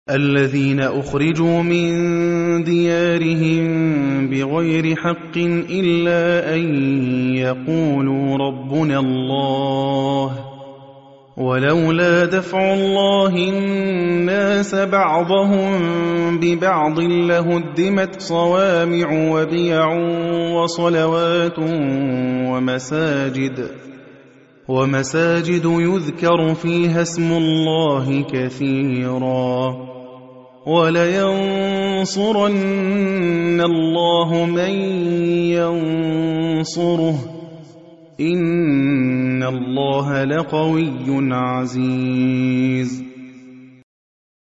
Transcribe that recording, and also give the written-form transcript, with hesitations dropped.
الذين أخرجوا من ديارهم بغير حق إلا أن يقولوا ربنا الله ولولا دفع الله الناس بعضهم ببعض لهدمت صوامع وبيع وصلوات ومساجد يذكر فيها اسم الله كثيرا ولينصرن الله من ينصره إن الله لقوي عزيز